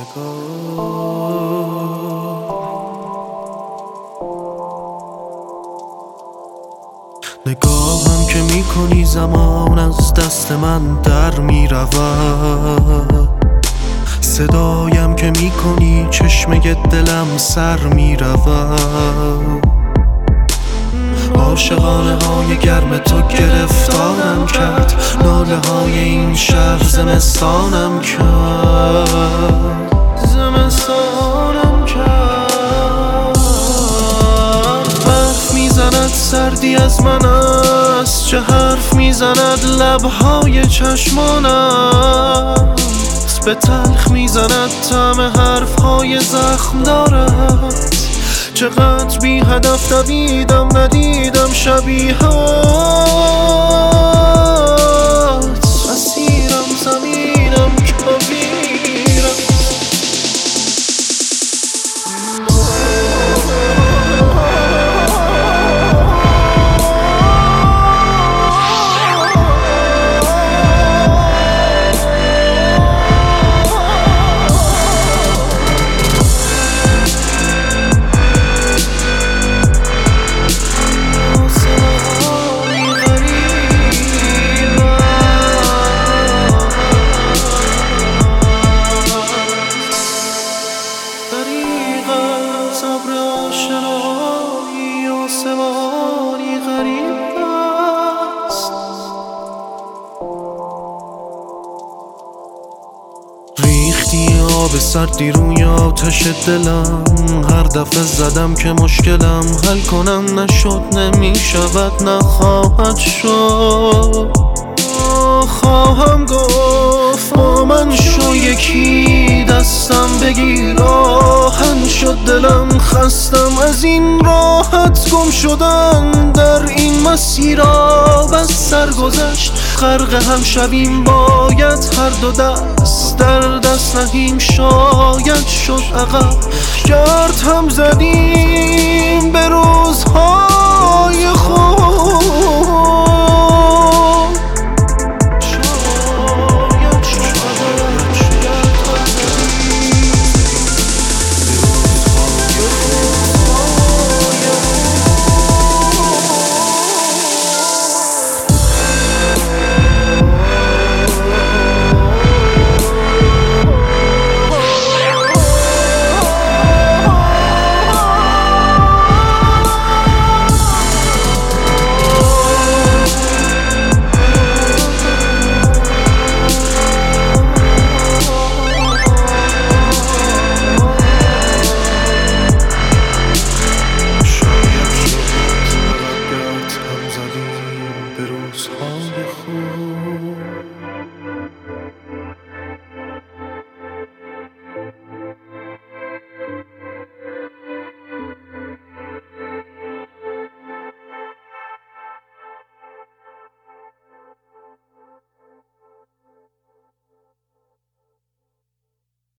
نگاهم که میکنی زمان از دست من در میرود، صدایم که میکنی چشمه دلم سر میرود. عاشقانه های گرم تو گرفتارم کرد، ناله های این شهر زمستانم کرد، زمستانم کرد. حرف میزند سردی از من است، چه حرف میزند لبهای چشمانم، به تلخ میزند طعم حرفهای زخم دارد. چقدر بی هدف دویدم ندیدم شبیهات، اسیرم زمینم کبیرم. ریختی آب سردی روی آتش دلم، هر دفعه زدم که مشکلم حل کنم نشد، نمیشود نخواهد شد. خواهم گفت با من شو یکی، دستم بگیر آهن شد دلم، خستم از این راحت گم شدن در این مسیر. آب از سر گذشت غرق هم شویم، باید هر دو دست در دست نهیم، شاید شد عقب گرد هم زدیم به روزها.